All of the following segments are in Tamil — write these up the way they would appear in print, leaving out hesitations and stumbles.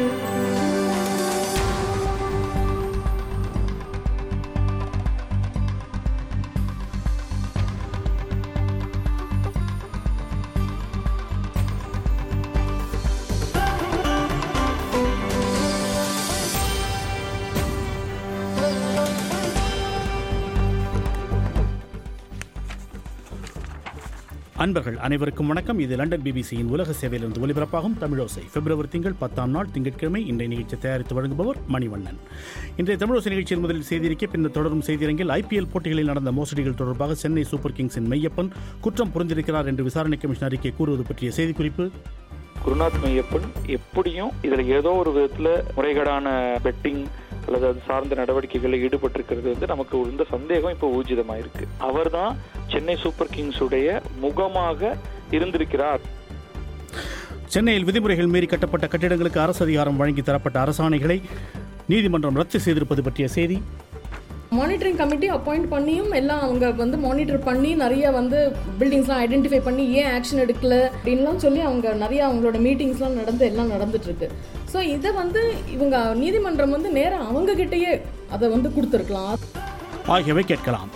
அன்பர்கள் அனைவருக்கும் வணக்கம். இது லண்டன் பிபிசியின் உலக சேவையிலிருந்து ஒலிபரப்பாகும் தமிழோசை. பிப்ரவரி திங்கள் 10ஆம் நாள் திங்கட்கிழமை. இன்றைய நிகழ்ச்சி தயாரித்து வழங்குபவர் மணிவண்ணன். இன்றைய தமிழோசை நிகழ்ச்சியில் முதலில் செய்திருக்க, பின்னர் தொடரும் செய்தியரங்கில் ஐபிஎல் போட்டிகளில் நடந்த மோசடிகள் தொடர்பாக சென்னை சூப்பர் கிங்ஸின் மெய்யப்பன் குற்றம் புரிந்திருக்கிறார் என்று விசாரணை கமிஷன் அறிக்கை கூறுவது பற்றிய செய்திக்குறிப்பு. குருநாத் மெய்யப்பன் எப்படியும் இதுல ஏதோ ஒரு விதத்துல முறைகேடான பெட்டிங் அல்லது அது சார்ந்த நடவடிக்கைகளில் ஈடுபட்டிருக்கிறது நமக்கு இருந்த சந்தேகம் இப்போ ஊர்ஜிதமாயிருக்கு. அவர் தான் சென்னை சூப்பர் கிங்ஸ் உடைய முகமாக இருந்திருக்கிறார். சென்னையில் விதிமுறைகள் மீறி கட்டப்பட்ட கட்டிடங்களுக்கு அரசு அதிகாரம் வழங்கி தரப்பட்ட அரசாணைகளை நீதிமன்றம் ரத்து செய்திருப்பது பற்றிய செய்தி. மானிட்டரிங் கமிட்டி அப்பாயிண்ட் பண்ணியும் எல்லாம் அவங்க மானிட்டர் பண்ணி நிறைய பில்டிங்ஸ்லாம் ஐடென்டிஃபை பண்ணி ஏன் ஆக்ஷன் எடுக்கல அப்படின்லாம் சொல்லி அவங்க நிறைய அவங்களோட மீட்டிங்ஸ்லாம் எல்லாம் நடந்துட்டு இருக்கு. ஸோ இதை இவங்க நீதிமன்றம் நேராக அவங்க கிட்டேயே அதை கொடுத்துருக்கலாம் ஆகியவை கேட்கலாம்.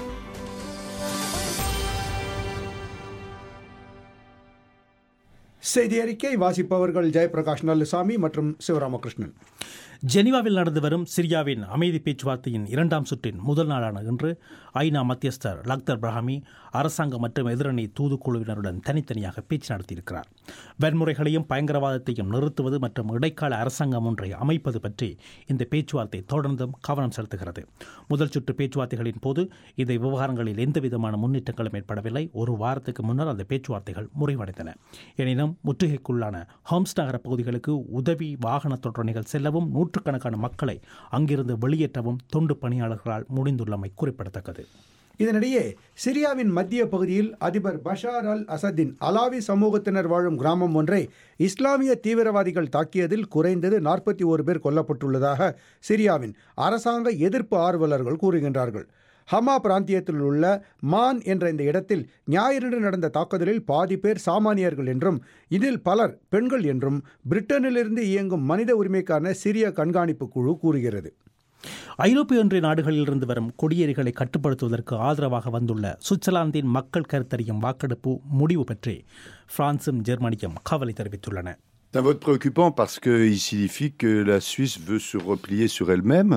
செய்தி அறிக்கை வாசிப்பவர்கள் ஜெயபிரகாஷ் நல்லுசாமி மற்றும் சிவராமகிருஷ்ணன். ஜெனீவாவில் நடந்து வரும் சிரியாவின் அமைதி பேச்சுவார்த்தையின் 2ஆம் சுற்றின் முதல் நாளான இன்று ஐநா மத்தியஸ்தர் லக்தர் பிரஹாமி அரசாங்கம் மற்றும் எதிரணி தூதுக்குழுவினருடன் தனித்தனியாக பேச்சு நடத்தியிருக்கிறார். வன்முறைகளையும் பயங்கரவாதத்தையும் நிறுத்துவது மற்றும் இடைக்கால அரசாங்கம் ஒன்றை அமைப்பது பற்றி இந்த பேச்சுவார்த்தை தொடர்ந்தும் கவனம் செலுத்துகிறது. முதல் சுற்று பேச்சுவார்த்தைகளின் போது இந்த விவகாரங்களில் எந்தவிதமான முன்னேற்றங்களும் ஏற்படவில்லை. ஒரு வாரத்துக்கு முன்னர் அந்த பேச்சுவார்த்தைகள் முறிவடைந்தன. எனினும் முற்றுகைக்குள்ளான ஹோம்ஸ் நகர பகுதிகளுக்கு உதவி வாகன தொடரணிகள் செல்லவும் நூற்றுக்கணக்கான மக்களை அங்கிருந்து வெளியேற்றவும் தொண்டு பணியாளர்களால் முடிந்துள்ளமை குறிப்பிடத்தக்கது. இதனிடையே சிரியாவின் மத்திய பகுதியில் அதிபர் பஷார் அல் அசத்தின் அலாவி சமூகத்தினர் வாழும் கிராமம் ஒன்றை இஸ்லாமிய தீவிரவாதிகள் தாக்கியதில் குறைந்தது 41 பேர் கொல்லப்பட்டுள்ளதாக சிரியாவின் அரசாங்க எதிர்ப்பு ஆர்வலர்கள் கூறுகின்றார்கள். ஹமா பிராந்தியத்தில் உள்ள மான் என்ற இந்த இடத்தில் ஞாயிறன்று நடந்த தாக்குதலில் பாதி பேர் சாமானியர்கள் என்றும் இதில் பலர் பெண்கள் என்றும் பிரிட்டனிலிருந்து இயங்கும் மனித உரிமைக்கான சிரிய கண்காணிப்பு குழு கூறுகிறது. ஐரோப்பிய ஒன்றிய நாடுகளிலிருந்து வரும் குடியேறிகளை கட்டுப்படுத்துவதற்கு ஆதரவாக வந்துள்ள சுவிட்சர்லாந்தின் மக்கள் கருத்தறியும் வாக்கெடுப்பு முடிவு பற்றி பிரான்சும் ஜெர்மனியும் கவலை தெரிவித்துள்ளன. C'est un vote préoccupant parce qu'il signifie que la Suisse veut se replier sur elle-même.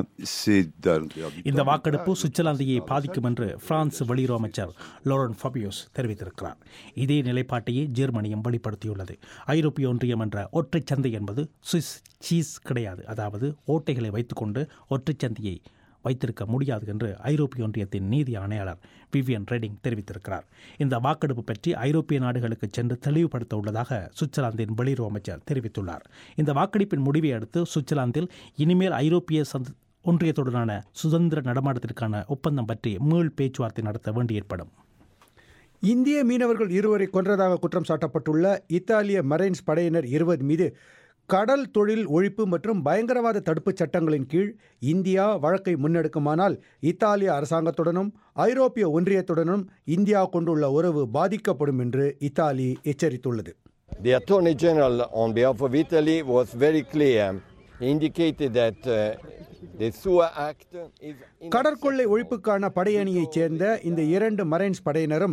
இந்த வாக்கெடுப்பு சுவிட்சர்லாந்தையை பாதிக்கும் என்று பிரான்ஸ் வெளியுறவு அமைச்சர் லோரன் ஃபபியோஸ் தெரிவித்திருக்கிறார். இதே நிலைப்பாட்டையே ஜெர்மனியும் வெளிப்படுத்தியுள்ளது. ஐரோப்பிய ஒன்றியம் என்ற ஒற்றை சந்தை என்பது சுவிஸ் சீஸ் கிடையாது. அதாவது ஓட்டைகளை வைத்துக்கொண்டு ஒற்றை சந்தையை வைத்திருக்க முடியாது என்று ஐரோப்பிய ஒன்றியத்தின் நீதி ஆணையாளர் விவியன் ரெடிங் தெரிவித்திருக்கிறார். இந்த வாக்கெடுப்பு பற்றி ஐரோப்பிய நாடுகளுக்கு சென்று தெளிவுபடுத்த உள்ளதாக சுவிட்சர்லாந்தின் வெளியுறவு அமைச்சர் தெரிவித்துள்ளார். இந்த வாக்கெடுப்பின் முடிவை அடுத்து சுவிட்சர்லாந்தில் இனிமேல் ஐரோப்பிய ஒன்றியத்துடனான சுதந்திர நடமாட்டத்திற்கான ஒப்பந்தம் பற்றி மீள் பேச்சுவார்த்தை நடத்த வேண்டி ஏற்படும். இந்திய மீனவர்கள் 2 கொன்றதாக குற்றம் சாட்டப்பட்டுள்ள இத்தாலிய மரைன்ஸ் படையினர் 20 மீது கடல் தொழில் ஒழிப்பு மற்றும் பயங்கரவாத தடுப்புச் சட்டங்களின் கீழ் இந்தியா வழக்கை முன்னெடுக்குமானால் இத்தாலிய அரசாங்கத்துடனும் ஐரோப்பிய ஒன்றியத்துடனும் இந்தியா கொண்டுள்ள உறவு பாதிக்கப்படும் என்று இத்தாலி எச்சரித்துள்ளது. The Attorney General on behalf of Italy was very clear. He indicated that the SUA Act is கடற்கொள்ளை ஒழிப்புக்கான படையணியைச் சேர்ந்த இந்த 2 மரைன்ஸ் படையினரும்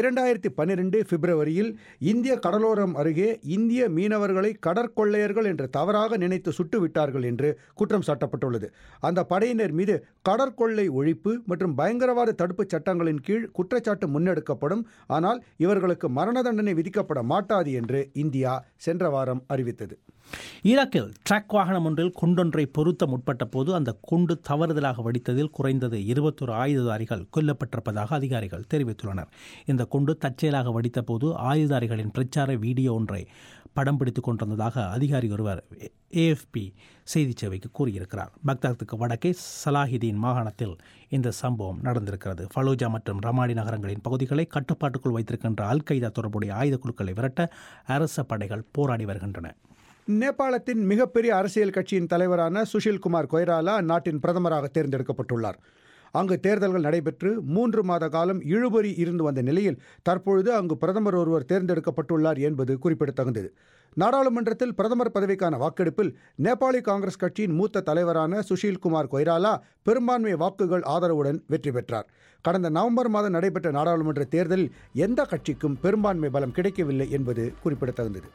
2012 பிப்ரவரியில் இந்திய கடலோரம் அருகே இந்திய மீனவர்களை கடற்கொள்ளையர்கள் என்று தவறாக நினைத்து சுட்டுவிட்டார்கள் என்று குற்றம் சாட்டப்பட்டுள்ளது. அந்த படையினர் மீது கடற்கொள்ளை ஒழிப்பு மற்றும் பயங்கரவாத தடுப்புச் சட்டங்களின் கீழ் குற்றச்சாட்டு முன்னெடுக்கப்படும். ஆனால் இவர்களுக்கு மரண தண்டனை விதிக்கப்பட மாட்டாது என்று இந்தியா சென்ற வாரம் அறிவித்தது. ஈராக்கில் ட்ரக் வாகனம் ஒன்றில் குண்டொன்றை பொருத்த முற்பட்ட போது அந்த குண்டு தவறுதலாக வெடித்ததில் குறைந்தது 21 ஆயுததாரிகள் கொல்லப்பட்டிருப்பதாக அதிகாரிகள் தெரிவித்துள்ளனர். இந்த குண்டு தற்செயலாக வெடித்த போது ஆயுததாரிகளின் பிரச்சார வீடியோ ஒன்றை படம் பிடித்துக் கொண்டிருந்ததாக அதிகாரி ஒருவர் AFP செய்தி சேவைக்கு கூறியிருக்கிறார். பக்தாத்துக்கு வடக்கே சலாஹிதீன் மாகாணத்தில் இந்த சம்பவம் நடந்திருக்கிறது. ஃபலூஜா மற்றும் ரமாடி நகரங்களின் பகுதிகளை கட்டுப்பாட்டுக்குள் வைத்திருக்கின்ற அல் கைதா தொடர்புடைய ஆயுத குழுக்களை விரட்ட அரச படைகள் போராடி வருகின்றன. நேபாளத்தின் மிகப்பெரிய அரசியல் கட்சியின் தலைவரான சுஷில் குமார் கொய்ராலா அந்நாட்டின் பிரதமராக தேர்ந்தெடுக்கப்பட்டுள்ளார். அங்கு தேர்தல்கள் நடைபெற்று 3 மாத காலம் இழுபறி இருந்து வந்த நிலையில் தற்பொழுது அங்கு பிரதமர் ஒருவர் தேர்ந்தெடுக்கப்பட்டுள்ளார் என்பது குறிப்பிடத்தகுந்தது. நாடாளுமன்றத்தில் பிரதமர் பதவிக்கான வாக்கெடுப்பில் நேபாளி காங்கிரஸ் கட்சியின் மூத்த தலைவரான சுஷீல் குமார் கொய்ராலா பெரும்பான்மை வாக்குகள் ஆதரவுடன் வெற்றி பெற்றார். கடந்த நவம்பர் மாதம் நடைபெற்ற நாடாளுமன்ற தேர்தலில் எந்த கட்சிக்கும் பெரும்பான்மை பலம் கிடைக்கவில்லை என்பது குறிப்பிடத்தகுந்தது.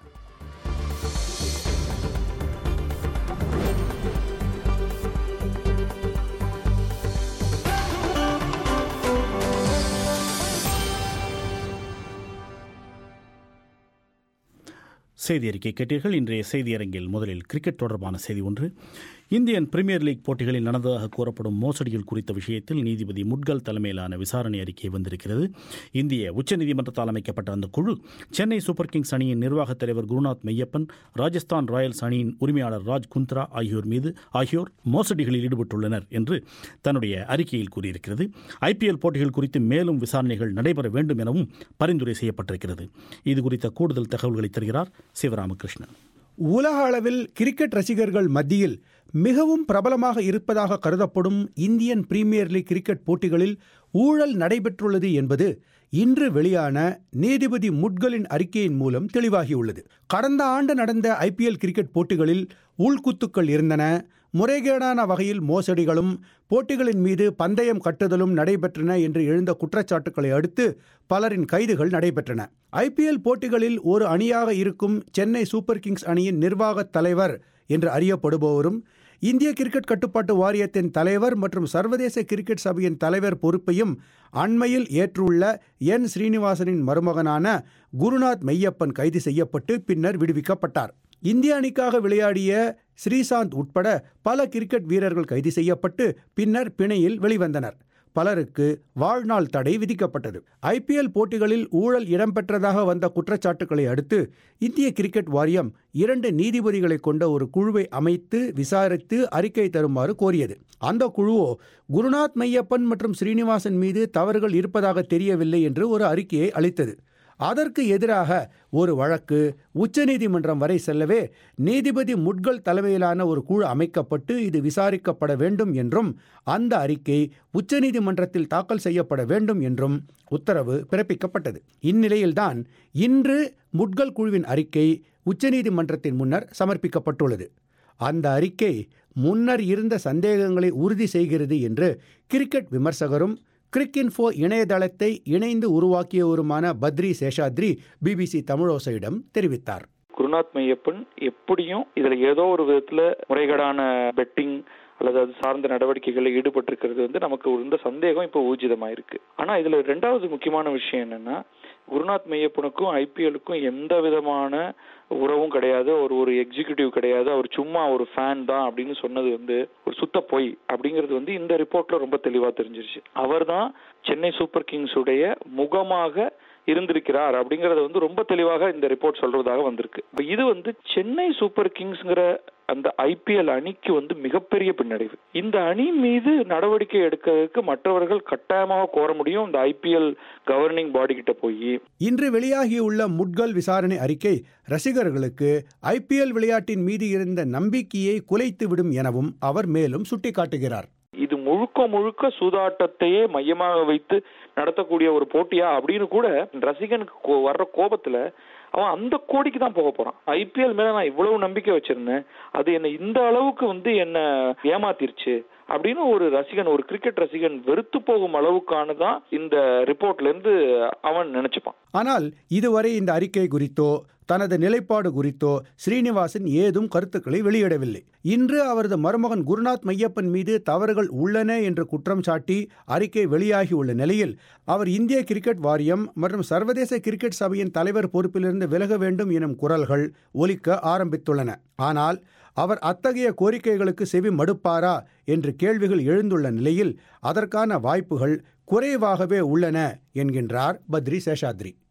செய்தி அறிக்கை கேட்டீர்கள். இன்றைய செய்தியரங்கில் முதலில் கிரிக்கெட் தொடர்பான செய்தி ஒன்று. இந்தியன் பிரீமியர் லீக் போட்டிகளில் நடந்ததாக கூறப்படும் மோசடிகள் குறித்த விஷயத்தில் நீதிபதி முட்கல் தலைமையிலான விசாரணை அறிக்கை வந்திருக்கிறது. இந்திய உச்சநீதிமன்றத்தால் அமைக்கப்பட்ட அந்த குழு சென்னை சூப்பர் கிங்ஸ் அணியின் நிர்வாகத் தலைவர் குருநாத் மெய்யப்பன், ராஜஸ்தான் ராயல்ஸ் அணியின் உரிமையாளர் ராஜ் குந்த்ரா ஆகியோர் மோசடிகளில் ஈடுபட்டுள்ளனர் என்று தன்னுடைய அறிக்கையில் கூறியிருக்கிறது. IPL போட்டிகள் குறித்து மேலும் விசாரணைகள் நடைபெற வேண்டும் எனவும் பரிந்துரை செய்யப்பட்டிருக்கிறது. இது குறித்த கூடுதல் தகவல்களை தருகிறார் சிவராமகிருஷ்ணன். உலக அளவில் கிரிக்கெட் ரசிகர்கள் மத்தியில் மிகவும் பிரபலமாக இருப்பதாக கருதப்படும் இந்தியன் பிரீமியர் லீக் கிரிக்கெட் போட்டிகளில் ஊழல் நடைபெற்றுள்ளது என்பது இன்று வெளியான நீதிபதி முட்கலின் அறிக்கையின் மூலம் தெளிவாகியுள்ளது. கடந்த ஆண்டு நடந்த IPL கிரிக்கெட் போட்டிகளில் உள்குத்துக்கள் இருந்தன, முறைகேடான வகையில் மோசடிகளும் போட்டிகளின் மீது பந்தயம் கட்டுதலும் நடைபெற்றன என்று எழுந்த குற்றச்சாட்டுக்களை அடுத்து பலரின் கைதுகள் நடைபெற்றன. IPL போட்டிகளில் ஒரு அணியாக இருக்கும் சென்னை சூப்பர் கிங்ஸ் அணியின் நிர்வாகத் தலைவர் என்று அறியப்படுபவரும் இந்திய கிரிக்கெட் கட்டுப்பாட்டு வாரியத்தின் தலைவர் மற்றும் சர்வதேச கிரிக்கெட் சபையின் தலைவர் பொறுப்பையும் அண்மையில் ஏற்றுள்ள N. ஸ்ரீனிவாசனின் மருமகனான குருநாத் மெய்யப்பன் கைது செய்யப்பட்டு பின்னர் விடுவிக்கப்பட்டார். இந்திய அணிக்காக விளையாடிய ஸ்ரீசாந்த் உட்பட பல கிரிக்கெட் வீரர்கள் கைது செய்யப்பட்டு பின்னர் பிணையில் வெளிவந்தனர். பலருக்கு வாழ்நாள் தடை விதிக்கப்பட்டது. IPL போட்டிகளில் ஊழல் இடம்பெற்றதாக வந்த குற்றச்சாட்டுக்களை அடுத்து இந்திய கிரிக்கெட் வாரியம் 2 நீதிபதிகளை கொண்ட ஒரு குழுவை அமைத்து விசாரித்து அறிக்கை தருமாறு கோரியது. அந்த குழுவோ குருநாத் மெய்யப்பன் மற்றும் ஸ்ரீனிவாசன் மீது தவறுகள் இருப்பதாக தெரியவில்லை என்று ஒரு அறிக்கையை அளித்தது. அதற்கு எதிராக ஒரு வழக்கு உச்சநீதிமன்றம் வரை செல்லவே நீதிபதி முட்கல் தலைமையிலான ஒரு குழு அமைக்கப்பட்டு இது விசாரிக்கப்பட வேண்டும் என்றும் அந்த அறிக்கை உச்சநீதிமன்றத்தில் தாக்கல் செய்யப்பட வேண்டும் என்றும் உத்தரவு பிறப்பிக்கப்பட்டது. இந்நிலையில்தான் இன்று முட்கல் குழுவின் அறிக்கை உச்சநீதிமன்றத்தின் முன்னர் சமர்ப்பிக்கப்பட்டுள்ளது. அந்த அறிக்கை முன்னர் இருந்த சந்தேகங்களை உறுதி செய்கிறது என்று கிரிக்கெட் விமர்சகரும் கிரிக்கின்ஃபோ இணையதளத்தை இணைந்து உருவாக்கியவருமான பத்ரி சேஷாத்ரி BBC தமிழோசையிடம் தெரிவித்தார். குருநாத் மெய்யப்பன் எப்படியும் இதுல ஏதோ ஒரு விதத்துல முறைகேடான பெட்டிங் அல்லது அது சார்ந்த நடவடிக்கைகளில் ஈடுபட்டிருக்கிறது நமக்கு இருந்த சந்தேகம் இப்போ ஊர்ஜிதமாயிருக்கு. ஆனா இதுல 2வது முக்கியமான விஷயம் என்னன்னா, குருநாத் மெய்யப்பனுக்கும் IPLக்கும் எந்த விதமான உறவும் கிடையாது, ஒரு எக்ஸிகியூட்டிவ் கிடையாது, அவர் சும்மா ஒரு ஃபேன் தான் அப்படின்னு சொன்னது ஒரு சுத்த பொய் அப்படிங்கிறது இந்த ரிப்போர்ட்ல ரொம்ப தெளிவா தெரிஞ்சிருச்சு. அவர் தான் சென்னை சூப்பர் கிங்ஸ் உடைய முகமாக இருந்திருக்கிறார் அப்படிங்கறது ரொம்ப தெளிவாக இந்த ரிப்போர்ட் சொல்றதாக வந்திருக்கு. இது சென்னை சூப்பர் கிங்ஸ்ங்கிற அந்த IPL அணிக்கு மிகப்பெரிய பின்னடைவு. இந்த அணி மீது நடவடிக்கை எடுக்கிறதுக்கு மற்றவர்கள் கட்டாயமாக கோர முடியும், இந்த IPL கவர்னிங் பாடி கிட்ட போய். இன்று வெளியாகியுள்ள முட்கல் விசாரணை அறிக்கை ரசிகர்களுக்கு IPL விளையாட்டின் மீது இருந்த நம்பிக்கையை குலைத்துவிடும் எனவும் அவர் மேலும் சுட்டிக்காட்டுகிறார். இது முழுக்க சூதாட்டத்தையே மையமாக வைத்து நடத்தக்கூடிய ஒரு போட்டியா அப்படின்னு கூட ரசிகனுக்கு வர்ற கோபத்துல அவன் அந்த கோடிக்கு தான் போக போறான். IPL மேல நான் இவ்வளவு நம்பிக்கை வச்சிருந்தேன், அது என்ன இந்த அளவுக்கு என்ன ஏமாத்திருச்சு அப்படின்னு ஒரு கிரிக்கெட் ரசிகன் வெறுத்து போகும் அளவுக்கானதான் இந்த ரிப்போர்ட்ல இருந்து அவன் நினைச்சுப்பான். ஆனால் இதுவரை இந்த அறிக்கை குறித்தோ தனது நிலைப்பாடு குறித்தோ ஸ்ரீனிவாசன் ஏதும் கருத்துக்களை வெளியிடவில்லை. இன்று அவரது மருமகன் குருநாத் மெய்யப்பன் மீது தவறுகள் உள்ளன என்று குற்றம் சாட்டி அறிக்கை வெளியாகியுள்ள நிலையில் அவர் இந்திய கிரிக்கெட் வாரியம் மற்றும் சர்வதேச கிரிக்கெட் சபையின் தலைவர் பொறுப்பிலிருந்து விலக வேண்டும் எனும் குரல்கள் ஒலிக்க ஆரம்பித்துள்ளன. ஆனால் அவர் அத்தகைய கோரிக்கைகளுக்கு செவி மடுப்பாரா என்று கேள்விகள் எழுந்துள்ள நிலையில் அதற்கான வாய்ப்புகள் குறைவாகவே உள்ளன என்கின்றார் பத்ரி சேஷாத்ரி. ஒரு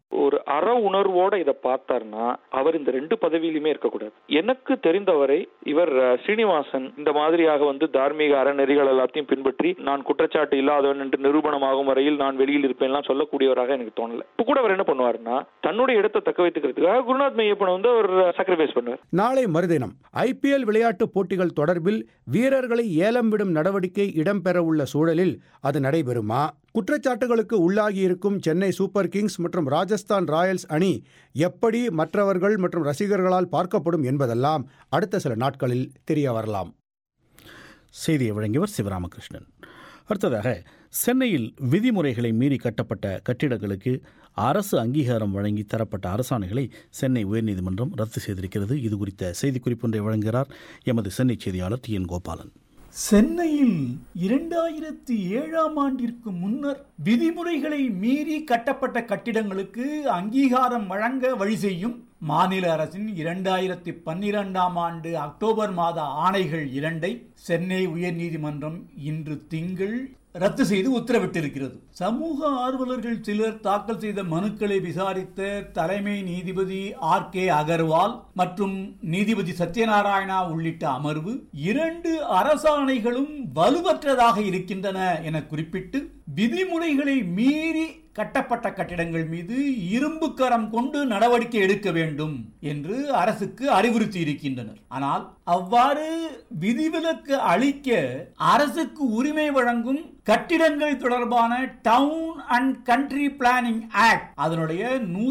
அற உணர்வோட இதை பார்த்தார்னா அவர் இந்த 2 பதவியிலுமே இருக்கக்கூடாது. எனக்கு தெரிந்தவரை இவர் ஸ்ரீனிவாசன் இந்த மாதிரியாக தார்மீக அறநெறிகள் எல்லாத்தையும் பின்பற்றி நான் குற்றச்சாட்டு இல்லாதவன் என்று நிரூபணமாகும் வரையில் நான் வெளியில் இருப்பேன் சொல்லக்கூடியவராக எனக்கு தோணல. இப்ப கூட அவர் என்ன பண்ணுவாருன்னா தன்னுடைய இடத்தை தக்க வைத்துக்கிறதுக்காக குருநாத் மெய்யப்பன் அவர் சாக்ரிஃபைஸ் பண்ணுவார். நாளை மறுதினம் IPL விளையாட்டு போட்டிகள் தொடர்பில் வீரர்களை ஏலம் விடும் நடவடிக்கை இடம்பெற உள்ள சூழலில் அது நடைபெறுமா? குற்றச்சாட்டுகளுக்கு உள்ளாகியிருக்கும் சென்னை சூப்பர் கிங்ஸ் மற்றும் ராஜஸ்தான் ராயல்ஸ் அணி எப்படி மற்றவர்கள் மற்றும் ரசிகர்களால் பார்க்கப்படும் என்பதெல்லாம் அடுத்த சில நாட்களில் தெரிய வரலாம். செய்தியை வழங்கியவர் சிவராமகிருஷ்ணன். அடுத்ததாக, சென்னையில் விதிமுறைகளை மீறி கட்டப்பட்ட கட்டிடங்களுக்கு அரசு அங்கீகாரம் வழங்கி தரப்பட்ட அரசாணைகளை சென்னை உயர்நீதிமன்றம் ரத்து செய்திருக்கிறது. இது குறித்த செய்திக்குறிப்பு ஒன்றை வழங்குகிறார் எமது சென்னை செய்தியாளர் TN கோபாலன். சென்னையில் 2007 ஆண்டிற்கு முன்னர் விதிமுறைகளை மீறி கட்டப்பட்ட கட்டிடங்களுக்கு அங்கீகாரம் வழங்க வழி செய்யும் மாநில அரசின் 2012 ஆண்டு அக்டோபர் மாத ஆணைகள் 2 சென்னை உயர்நீதிமன்றம் இன்று திங்கள் ரத்து செய்து உத்தரவிட்டிருக்கிறது. சமூக ஆர்வலர்கள் சிலர் தாக்கல் செய்த மனுக்களை விசாரித்த தலைமை நீதிபதி RK அகர்வால் மற்றும் நீதிபதி சத்யநாராயணா உள்ளிட்ட அமர்வு 2 அரசாணைகளும் வலுவற்றதாக இருக்கின்றன என குறிப்பிட்டு விதிமுறைகளை மீறி கட்டப்பட்ட கட்டிடங்கள் மீது இரும்பு கரம் கொண்டு நடவடிக்கை எடுக்க வேண்டும் என்று அரசுக்கு அறிவுறுத்தி இருக்கின்றனர். ஆனால் அவ்வாறு விதிவிலக்கு அளிக்க அரசுக்கு உரிமை வழங்கும் கட்டிடங்கள் தொடர்பான town and country planning act அதனுடைய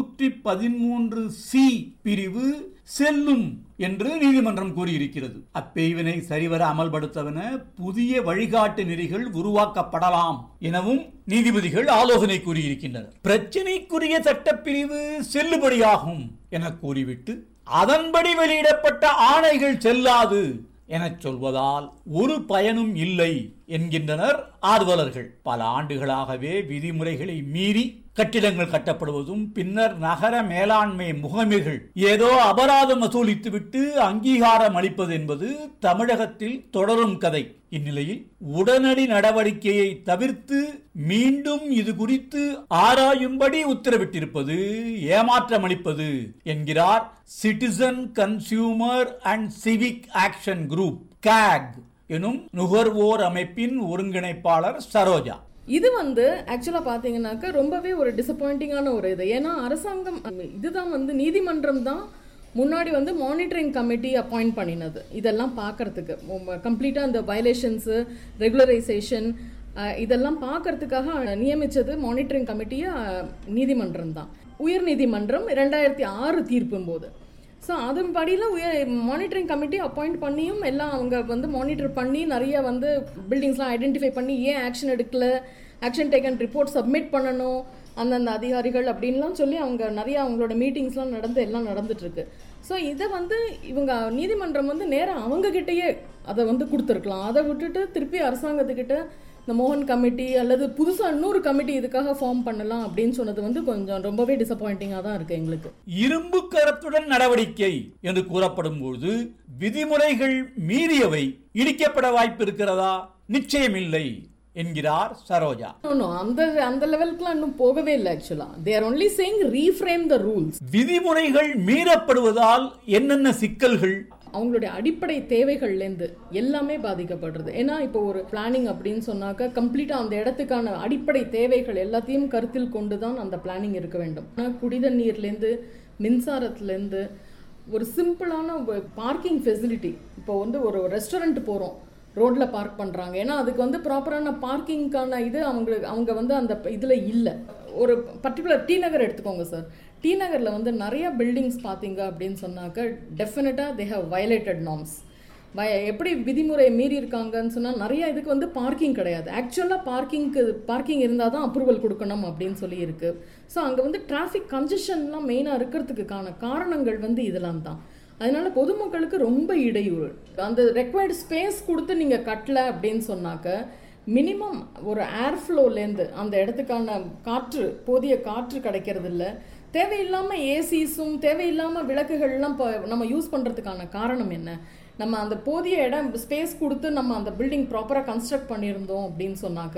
113C பிரிவு செல்லும் என்று நீதிமன்றம் கூறியிருக்கிறது. அப்பெய்வினை சரிவர அமல்படுத்தவென புதிய வழிகாட்டு நெறிகள் உருவாக்கப்படலாம் எனவும் நீதிபதிகள் ஆலோசனை கூறியிருக்கின்றனர். பிரச்சினைக்குரிய சட்டப்பிரிவு செல்லுபடியாகும் என கூறிவிட்டு அதன்படி வெளியிடப்பட்ட ஆணைகள் செல்லாது என சொல்வதால் ஒரு பயனும் இல்லை என்கின்றனர் ஆர்வலர்கள். பல ஆண்டுகளாகவே விதிமுறைகளை மீறி கட்டிடங்கள் கட்டப்படுவதும் பின்னர் நகர மேலாண்மை முகமைகள் ஏதோ அபராதம் வசூலித்துவிட்டு அங்கீகாரம் அளிப்பது என்பது தமிழகத்தில் தொடரும் கதை. இந்நிலையில் உடனடி நடவடிக்கையை தவிர்த்து மீண்டும் இது குறித்து ஆராயும்படி உத்தரவிட்டிருப்பது ஏமாற்றம் அளிப்பது என்கிறார் citizen consumer and civic action group CAG எனும் நுகர்வோர் அமைப்பின் ஒருங்கிணைப்பாளர் சரோஜா. இது ஆக்சுவலா பாத்தீங்கன்னாக்க ரொம்பவே ஒரு டிசப்பாயிண்டிங்கான ஒரு இது. ஏன்னா அரசாங்கம் இதுதான் நீதிமன்றம் தான் முன்னாடி மானிட்டரிங் கமிட்டி அப்பாயிண்ட் பண்ணினது இதெல்லாம் பார்க்கறதுக்கு கம்ப்ளீட்டா இந்த வயலேஷன்ஸ் ரெகுலரைசேஷன் இதெல்லாம் பார்க்கறதுக்காக நியமிச்சது மானிட்டரிங் கமிட்டியை நீதிமன்றம் தான். உயர் நீதிமன்றம் 2006 தீர்ப்பும் போது ஸோ அதன்படியில் மானிட்டரிங் கமிட்டி அப்பாயிண்ட் பண்ணியும் எல்லாம் அவங்க மானிட்டர் பண்ணி நிறைய பில்டிங்ஸ்லாம் ஐடென்டிஃபை பண்ணி ஏன் ஆக்ஷன் எடுக்கல, ஆக்ஷன் டேக்கன் ரிப்போர்ட் சப்மிட் பண்ணணும் அந்தந்த அதிகாரிகள் அப்படின்லாம் சொல்லி அவங்க நிறைய அவங்களோட மீட்டிங்ஸ்லாம் எல்லாம் நடந்துட்டுருக்கு. ஸோ இதை இவங்க நீதிமன்றம் நேராக அவங்கக்கிட்டேயே அதை கொடுத்துருக்கலாம். அதை விட்டுட்டு திருப்பி அரசாங்கத்துக்கிட்ட இந்த மோகன் கமிட்டி அல்லது புதுசாக இன்னொரு கமிட்டி இதுக்காக ஃபார்ம் பண்ணலாம் அப்படின்னு சொன்னது கொஞ்சம் ரொம்பவே டிசப்பாயிண்டிங்காக தான் இருக்குது எங்களுக்கு. இரும்பு கரத்துடன் நடவடிக்கை என்று கூறப்படும் போது விதிமுறைகள் மீறியவை இடிக்கப்பட வாய்ப்பு இருக்கிறதா? நிச்சயமில்லை என்கிறார் சரோஜா. அந்த லெவலுக்குலாம் இன்னும் போகவே இல்லை. ஆக்சுவலா they are only saying reframe the rules. விதிமுறைகள் மீறப்படுவதால் என்னென்ன சிக்கல்கள்? அவங்களுடைய அடிப்படை தேவைகள்லேருந்து எல்லாமே பாதிக்கப்படுறது. ஏன்னா இப்போ ஒரு பிளானிங் அப்படின்னு சொன்னாக்க கம்ப்ளீட்டாக அந்த இடத்துக்கான அடிப்படை தேவைகள் எல்லாத்தையும் கருத்தில் கொண்டு தான் அந்த பிளானிங் இருக்க வேண்டும். குடிதண்ணீர்லேருந்து மின்சாரத்துலேருந்து ஒரு சிம்பிளான பார்க்கிங் ஃபெசிலிட்டி. இப்போ ஒரு ரெஸ்டாரண்ட் போகிறோம், ரோட்டில் பார்க் பண்ணுறாங்க. ஏன்னா அதுக்கு ப்ராப்பரான பார்க்கிங்கான இது அவங்க அந்த இதில் இல்லை. ஒரு பர்டிகுலர் டி நகர் எடுத்துக்கோங்க சார். டி நகரில் நிறைய பில்டிங்ஸ் பார்த்தீங்க அப்படின்னு சொன்னாக்க டெஃபினட்டாக தே ஹவ் வயலேட்டட் நார்ம்ஸ். எப்படி விதிமுறை மீறி இருக்காங்கன்னு சொன்னால் நிறைய இதுக்கு பார்க்கிங் கிடையாது. ஆக்சுவலாக பார்க்கிங் இருந்தால் தான் அப்ரூவல் கொடுக்கணும் அப்படின்னு சொல்லி இருக்குது. ஸோ அங்கே டிராஃபிக் கன்ஜெஷன்லாம் மெயினாக இருக்கிறதுக்கான காரணங்கள் இதெல்லாம் தான். அதனால பொதுமக்களுக்கு ரொம்ப இடையூறு. அந்த ரெக்வயர்டு ஸ்பேஸ் கொடுத்து நீங்கள் கட்டலை அப்படின்னு சொன்னாக்க மினிமம் ஒரு ஏர் ஃப்ளோலேருந்து அந்த இடத்துக்கான காற்று போதிய காற்று கிடைக்கிறது இல்லை. தேவையில்லாமல் ஏசிஸும் தேவையில்லாமல் விளக்குகள்லாம் இப்போ நம்ம யூஸ் பண்ணுறதுக்கான காரணம் என்ன? நம்ம அந்த போதிய இடம் ஸ்பேஸ் கொடுத்து நம்ம அந்த பில்டிங் ப்ராப்பராக கன்ஸ்ட்ரக்ட் பண்ணியிருந்தோம் அப்படின்னு சொன்னாக்க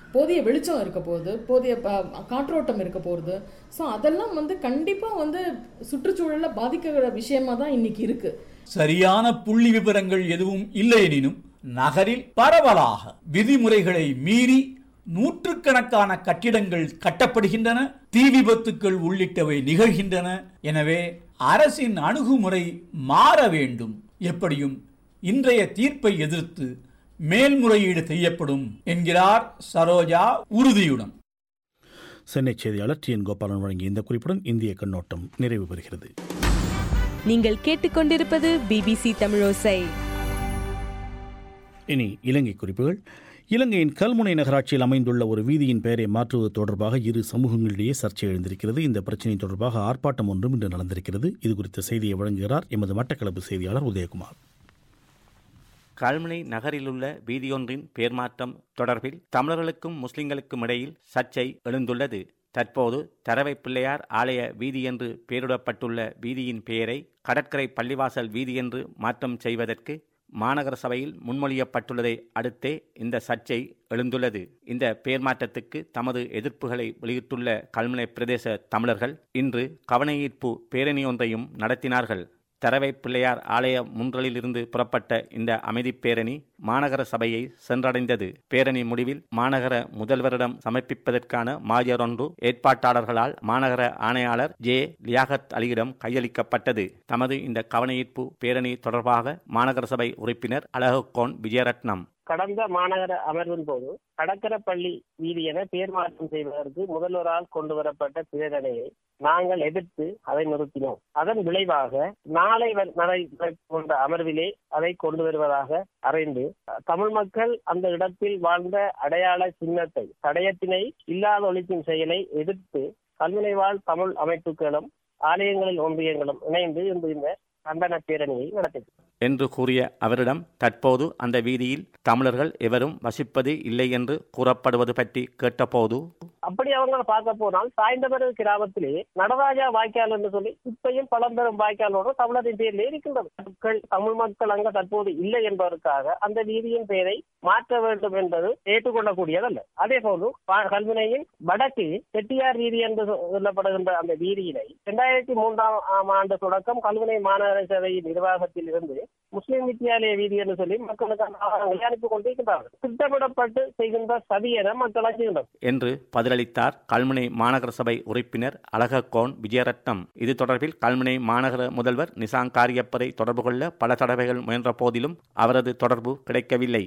போதிய வெளிச்சம் இருக்க போகுது, போதிய காற்றோட்டம் இருக்க போகுது. ஸோ அதெல்லாம் வந்து கண்டிப்பாக வந்து சுற்றுச்சூழலை பாதிக்கிற விஷயமா தான் இன்னைக்கு இருக்கு. சரியான புள்ளி விவரங்கள் எதுவும் இல்லை எனினும் நகரில் பரவலாக விதிமுறைகளை மீறி நூற்றுக்கணக்கான கட்டிடங்கள் கட்டப்படுகின்றன, தீ விபத்துக்கள் உள்ளிட்டவை நிகழ்கின்றன. எனவே அரசின் அணுகுமுறை மாற வேண்டும். எப்படியும் இன்றைய தீர்ப்பை எதிர்த்து மேல்முறையீடு செய்யப்படும் என்கிறார் சரோஜா உறுதியுடன். சென்னை செய்தியாளர் டி என் கோபாலன் வழங்கிய இந்த குறிப்புடன் இந்திய கண்ணோட்டம் நிறைவு பெறுகிறது. நீங்கள் கேட்டுக்கொண்டிருப்பது பிபிசி தமிழோசை. இனி இலங்கை குறிப்புகள். இலங்கையின் கல்முனை நகராட்சியில் அமைந்துள்ள ஒரு வீதியின் பெயரை மாற்றுவது தொடர்பாக இரு சமூகங்களிடையே சர்ச்சை எழுந்திருக்கிறது. இந்த பிரச்சினை தொடர்பாக ஆர்ப்பாட்டம் ஒன்றும் இன்று நடந்திருக்கிறது. இது குறித்த செய்தியை வழங்குகிறார் எமது மட்டக்களப்பு செய்தியாளர் உதயகுமார். கல்முனை நகரிலுள்ள வீதியொன்றின் பெயர் மாற்றம் தொடர்பில் தமிழர்களுக்கும் முஸ்லிம்களுக்கும் இடையில் சர்ச்சை எழுந்துள்ளது. தற்போது தரவை பிள்ளையார் ஆலய வீதி என்று பெயரிடப்பட்டுள்ள வீதியின் பெயரை கடற்கரை பள்ளிவாசல் வீதி என்று மாற்றம் செய்வதற்கு மாநகர சபையில் முன்மொழியப்பட்டுள்ளதை அடுத்தே இந்த சர்ச்சை எழுந்துள்ளது. இந்த பெயர் மாற்றத்துக்கு தமது எதிர்ப்புகளை வெளியிட்டுள்ள கல்முனை பிரதேச தமிழர்கள் இன்று கவனஈர்ப்பு பேரணி ஒன்றையும் நடத்தினார்கள். தரவை பிள்ளையார் ஆலய முன்றலிலிருந்து புறப்பட்ட இந்த அமைதி பேரணி மாநகர சபையை சென்றடைந்தது. பேரணி முடிவில் மாநகர முதல்வரிடம் சமர்ப்பிப்பதற்கான மாயரொன்று ஏற்பாட்டாளர்களால் மாநகர ஆணையாளர் ஜே லியாகத் அலியிடம் கையளிக்கப்பட்டது. தமது இந்த கவனஈர்ப்பு பேரணி தொடர்பாக மாநகர சபை உறுப்பினர் அழகக்கோன் விஜயரத்னம், கடந்த மாநகர அமர்வின் போது கடற்கரைப்பள்ளி வீதி என பெயர் மாற்றம் செய்வதற்கு முதல்வரால் கொண்டு வரப்பட்ட பிரேரணையை நாங்கள் எதிர்த்து அதை நிறுத்தினோம். அதன் விளைவாக நாளை கொண்ட அமர்விலே அதை கொண்டு வருவதாக அறிந்து தமிழ் மக்கள் அந்த இடத்தில் வாழ்ந்த அடையாள சின்னத்தை தடயத்தினை இல்லாத ஒழிக்கும் செயலை எதிர்த்து கல்முனை வாழ் தமிழ் அமைப்புகளும் ஆலயங்களில் ஒன்றியங்களும் இணைந்து இந்த கண்டன பேரணியை நடத்தியது என்று கூறிய அவரிடம் தற்போது அந்த வீதியில் தமிழர்கள் எவரும் வசிப்பது இல்லை என்று கூறப்படுவது பற்றி கேட்டபோது, அப்படி அவங்க பார்க்க போனால் சாய்ந்தமரு கிராமத்திலே நடராஜா வாய்க்கால் என்று சொல்லி இப்பையும் பழம்பெரும் வாய்க்காலோடு தமிழரின் பெயரிலே இருக்கின்றது. தமிழ் மக்கள் அங்க தற்போது இல்லை என்பதற்காக அந்த வீதியின் பெயரை மாற்ற வேண்டும் என்பது ஏற்றுக்கொள்ளக்கூடியதல்ல. அதே போது கல்முனையின் வடக்கு செட்டியார் வீதி என்று சொல்லப்படுகின்ற அந்த வீதியினை 2003ஆம் ஆண்டு தொடக்கம் கல்முனை மாநகர சபையின் நிர்வாகத்தில் இருந்து முஸ்லிம் வித்தியாலய வீதி என்று சொல்லி மக்களுக்கான அனுப்பி கொண்டிருக்கிறார்கள். திட்டமிடப்பட்டு செய்கின்ற சதி என மக்கள் அஞ்சுகின்றனர் என்று பதிலளித்தார் கல்முனை மாநகர சபை உறுப்பினர் அழகக்கோன் விஜயரத்னம். இது தொடர்பில் கல்முனை மாநகர முதல்வர் நிசாங் காரியப்பரை தொடர்பு கொள்ள பல தடவைகள் முயன்ற போதிலும் அவரது தொடர்பு கிடைக்கவில்லை.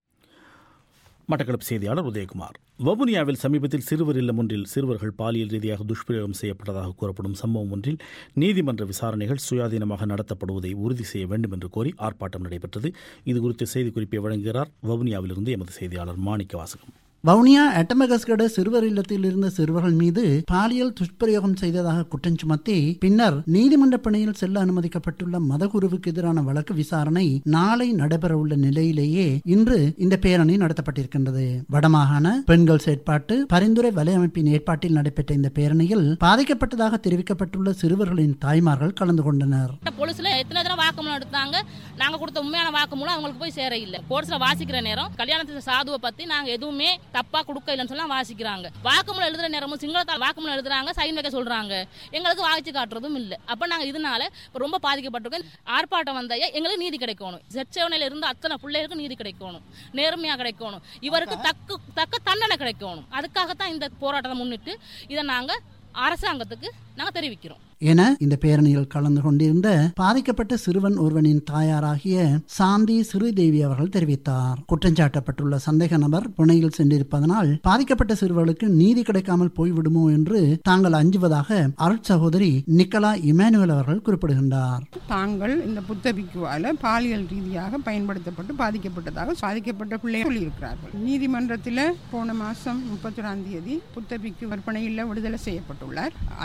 மட்டக்களப்பு செய்தியாளர் உதயகுமார். வவுனியாவில் சமீபத்தில் சிறுவர் இல்லம் ஒன்றில் சிறுவர்கள் பாலியல் ரீதியாக துஷ்பிரயோகம் செய்யப்பட்டதாக கூறப்படும் சம்பவம் ஒன்றில் நீதிமன்ற விசாரணைகள் சுயாதீனமாக நடத்தப்படுவதை உறுதி செய்ய வேண்டும் என்று கோரி ஆர்ப்பாட்டம் நடைபெற்றது. இதுகுறித்த செய்திக்குறிப்பை வழங்குகிறார் வவுனியாவிலிருந்து எமது செய்தியாளர் மாணிக்க வாசகம். வவுனியா எட்டமகஸ்கட சிறுவர் இல்லத்தில் இருந்த சிறுவர்கள் மீது பாலியல் துஷ்பிரயோகம் செய்ததாக குற்றம் சுமத்தி பின்னர் நீதிமன்ற பிணையில் செல்ல அனுமதிக்கப்பட்டுள்ள மதகுருவுக்கு எதிரான வழக்கு விசாரணை நாளை நடைபெறவுள்ள நிலையிலேயே இன்று இந்த பேரணி நடத்தப்பட்டிருக்கின்றது. வடமாகாண பெண்கள் செயற்பாட்டு பரிந்துரை வலையமைப்பின் ஏற்பாட்டில் நடைபெற்ற இந்த பேரணியில் பாதிக்கப்பட்டதாக தெரிவிக்கப்பட்டுள்ள சிறுவர்களின் தாய்மார்கள் கலந்து கொண்டனர். போலீஸ்ல எத்தனை தடவை வாக்குமூலம் எடுத்தாங்க. நாங்க கொடுத்த உண்மையான வாக்குமூலம் அவங்களுக்கு போய் சேர இல்லை. போலீஸ்ல வாசிக்கிற நேரம் கல்யாணத்து சாதுவை பத்தி நாங்க எதுவுமே தப்பா கொடுக்க இல்லைன்னு சொல்லி வாசிக்கிறாங்க. வாக்குமூலம் எழுதுற நேரமும் சிங்களத்தால் வாக்குமூலம் எழுதுறாங்க, சைன் வைக்க சொல்றாங்க. எங்களுக்கு வாய்ச்சி காட்டுறதும் இல்லை. அப்ப நாங்க இதனால ரொம்ப பாதிக்கப்பட்டிருக்கோம். ஆர்ப்பாட்டம் வந்த எங்களுக்கு நீதி கிடைக்கணும். செச்சவனையில இருந்து அத்தனை பிள்ளைகளுக்கு நீதி கிடைக்கணும், நேர்மையா கிடைக்கணும், இவருக்கு தக்க தண்டனை கிடைக்கணும். அதுக்காகத்தான் இந்த போராட்டத்தை முன்னிட்டு இதை நாங்க அரசாங்கத்துக்கு நாங்க தெரிவிக்கிறோம் என இந்த பேரணியில் கலந்து கொண்டிருந்த பாதிக்கப்பட்ட சிறுவன் ஒருவனின் தாயாராகிய சாந்தி ஸ்ரீதேவி அவர்கள் தெரிவித்தார். குற்றஞ்சாட்டப்பட்டுள்ள சந்தேக நபர் பிணையில் சென்றிருப்பதனால் பாதிக்கப்பட்ட சிறுவர்களுக்கு நீதி கிடைக்காமல் போய்விடுமோ என்று தாங்கள் அஞ்சுவதாக அருட்சகோதரி நிக்கலா இமானுவேல் அவர்கள் குறிப்பிடுகின்றார். தாங்கள் இந்த புத்தபிக்குவால பாலியல் ரீதியாக பயன்படுத்தப்பட்டு பாதிக்கப்பட்டதாக பாதிக்கப்பட்ட பிள்ளைகள் சொல்லியிருக்கிறார்கள். நீதிமன்றத்தில் போன மாதம் 31ஆம் தேதி புத்தபிக்கு விற்பனையில் விடுதலை செய்யப்பட்டுள்ளார். அதே நேரத்தில்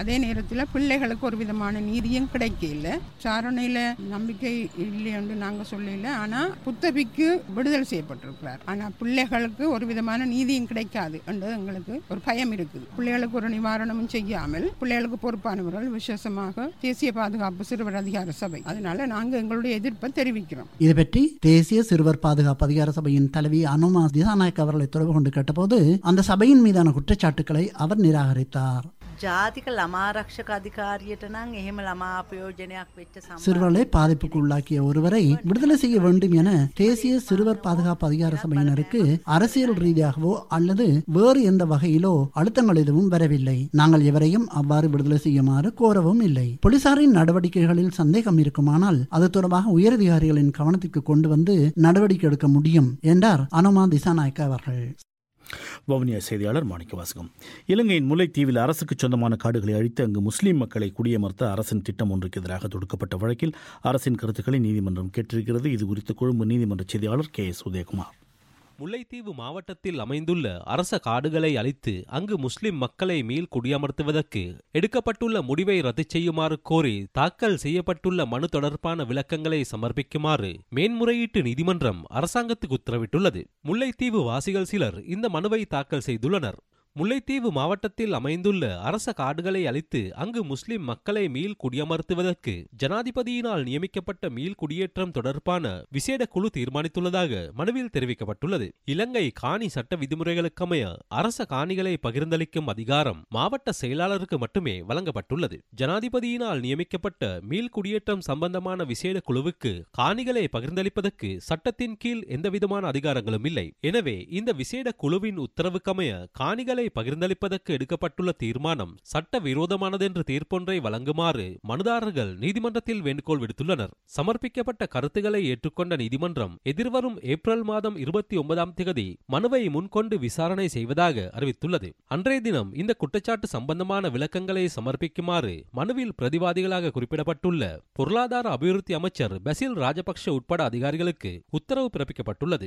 நேரத்தில் பிள்ளைகளுக்கு ஒரு விதமான நீதியும் கிடைக்கல. விசாரணையில் நம்பிக்கை இல்லை என்று நாங்கள் சொல்லல. ஆனால் புத்தபிக்கு விடுதலை செய்யப்பட்டிருக்கிறார். ஆனால் பிள்ளைகளுக்கு ஒரு விதமான நீதியும் கிடைக்காது என்று எங்களுக்கு ஒரு பயம் இருக்குது. பிள்ளைகளுக்கு ஒரு நிவாரணமும் செய்யாமல் பிள்ளைகளுக்கு பொறுப்பானவர்கள் விசேஷமாக தேசிய பாதுகாப்பு சிறுவர் அதிகார சபை. அதனால நாங்கள் எங்களுடைய எதிர்ப்பை தெரிவிக்கிறோம். இது பற்றி தேசிய சிறுவர் பாதுகாப்பு அதிகார சபையின் தலைவி அனுமா திசாநாயக் அவர்களை தொடர்பு கொண்டு கேட்டபோது அந்த சபையின் மீதான குற்றச்சாட்டுக்களை அவர் நிராகரித்தார். ජාතික ළමාරක්ෂක අධිකාරියට නම් එහෙම ළමා ප්‍රයෝජනයක් වෙච්ච சிறுவர்களை பாதிப்புக்கு உள்ளாக்கிய ஒருவரை விடுதலை செய்ய வேண்டும் என தேசிய சிறுவர் பாதுகாப்பு அதிகார சபையினருக்கு அரசியல் ரீதியாகவோ அல்லது வேறு எந்த வகையிலோ அழுத்தங்கள் எதுவும் வரவில்லை. நாங்கள் எவரையும் அவ்வாறு விடுதலை செய்யுமாறு கோரவும் இல்லை. போலீசாரின் நடவடிக்கைகளில் சந்தேகம் இருக்குமானால் அது தொடர்பாக உயரதிகாரிகளின் கவனத்திற்கு கொண்டு வந்து நடவடிக்கை எடுக்க முடியும் என்றார் அனுமா திசாநாயக்க அவர்கள். வவுனியா செய்தியாளர் மாணிக்கவாசகம். இலங்கையின் முல்லைத்தீவில் அரசுக்கு சொந்தமான காடுகளை அழித்து அங்கு முஸ்லீம் மக்களை குடியமர்த்த அரசின் திட்டம் ஒன்றுக்கு எதிராக தொடுக்கப்பட்ட வழக்கில் அரசின் கருத்துக்களை நீதிமன்றம் கேட்டிருக்கிறது. இது குறித்து கொழும்பு நீதிமன்ற செய்தியாளர் KS உதயகுமார். முல்லைத்தீவு மாவட்டத்தில் அமைந்துள்ள அரச காடுகளை அழித்து அங்கு முஸ்லிம் மக்களை மீள் குடியமர்த்துவதற்கு எடுக்கப்பட்டுள்ள முடிவை ரத்து செய்யுமாறு கோரி தாக்கல் செய்யப்பட்டுள்ள மனு தொடர்பான விளக்கங்களை சமர்ப்பிக்குமாறு மேன்முறையீட்டு நீதிமன்றம் அரசாங்கத்துக்கு உத்தரவிட்டுள்ளது. முல்லைத்தீவு வாசிகள் சிலர் இந்த மனுவை தாக்கல் செய்துள்ளனர். முல்லைத்தீவு மாவட்டத்தில் அமைந்துள்ள அரச காடுகளை அழித்து அங்கு முஸ்லிம் மக்களை மீள் குடியமர்த்துவதற்கு ஜனாதிபதியினால் நியமிக்கப்பட்ட மீள் குடியேற்றம் தொடர்பான விசேட குழு தீர்மானித்துள்ளதாக மனுவில் தெரிவிக்கப்பட்டுள்ளது. இலங்கை காணி சட்ட விதிமுறைகளுக்கமைய அரச காணிகளை பகிர்ந்தளிக்கும் அதிகாரம் மாவட்ட செயலாளருக்கு மட்டுமே வழங்கப்பட்டுள்ளது. ஜனாதிபதியினால் நியமிக்கப்பட்ட மீள் குடியேற்றம் சம்பந்தமான விசேட குழுவுக்கு காணிகளை பகிர்ந்தளிப்பதற்கு சட்டத்தின் கீழ் எந்தவிதமான அதிகாரங்களும் இல்லை. எனவே இந்த விசேட குழுவின் உத்தரவுக்கமைய காணிகளை பகிர்ந்தளிப்பதற்கு எடுக்கப்பட்டுள்ள தீர்மானம் சட்ட விரோதமானது என்று தீர்ப்பொன்றை வழங்குமாறு மனுதாரர்கள் நீதிமன்றத்தில் வேண்டுகோள் விடுத்துள்ளனர். சமர்ப்பிக்கப்பட்ட கருத்துக்களை ஏற்றுக்கொண்ட நீதிமன்றம் எதிர்வரும் ஏப்ரல் மாதம் 29ஆம் தேதி மனுவை முன்கொண்டு விசாரணை செய்வதாக அறிவித்துள்ளது. அன்றைய தினம் இந்த குற்றச்சாட்டு சம்பந்தமான விளக்கங்களை சமர்ப்பிக்குமாறு மனுவில் பிரதிவாதிகளாக குறிப்பிடப்பட்டுள்ள பொருளாதார அபிவிருத்தி அமைச்சர் பசில் ராஜபக்ஷ உட்பட அதிகாரிகளுக்கு உத்தரவு பிறப்பிக்கப்பட்டுள்ளது.